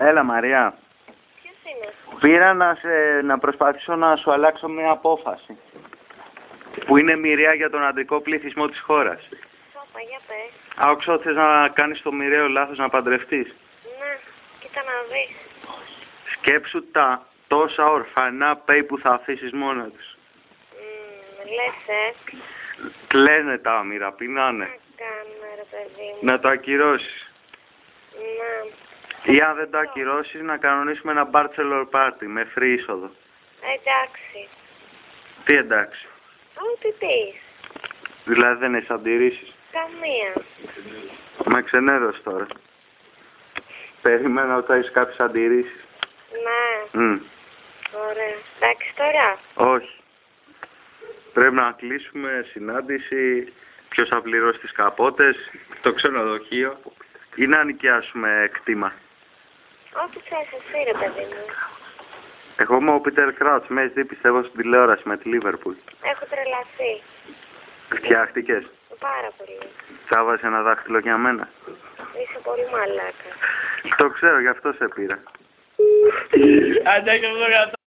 Έλα Μαρία. Ποιος είναι? Πήρα να προσπαθήσω να σου αλλάξω μια απόφαση. Που είναι μοιραία για τον αντρικό πληθυσμό της χώρας. Σώπα, για πες. Άκουσα ότι θες να κάνεις το μοιραίο λάθος να παντρευτείς. Ναι, κοίτα να δεις. Σκέψου τα τόσα ορφανά πέι που θα αφήσεις μόνα τους. Λες, Κλαίνε τα άμυρα, πεινάνε. Τι κάνουμε ρε παιδί μου. Να το ακυρώσεις. Ναι. Ή αν δεν το ακυρώσεις να κανονίσουμε ένα bachelor party με free είσοδο. Εντάξει. Τι εντάξει? Ό,τι πεις. Δηλαδή δεν έχεις αντιρρήσεις? Καμία. Με ξενέρωσες τώρα. Περίμενα ότι θα έχεις κάποιες αντιρρήσεις. Ναι. Ωραία. Εντάξει τώρα. Όχι. Πρέπει να κλείσουμε συνάντηση. Ποιος θα πληρώσει τις καπότες, το ξενοδοχείο ή να νοικιάσουμε κτήμα. Ό,τι θες εσύ ρε παιδί μου. Εγώ είμαι ο Πίτερ Κράουτς, με έχεις δει πιστεύω στην τηλεόραση με τη Λίβερπουλ. Έχω τρελαθεί. Φτιάχτηκες? Πάρα πολύ. Τσάβασε ένα δάχτυλο για μένα. Είσαι πολύ μαλάκα. Το ξέρω, γι' αυτό σε πήρα. Αντέχω εγώ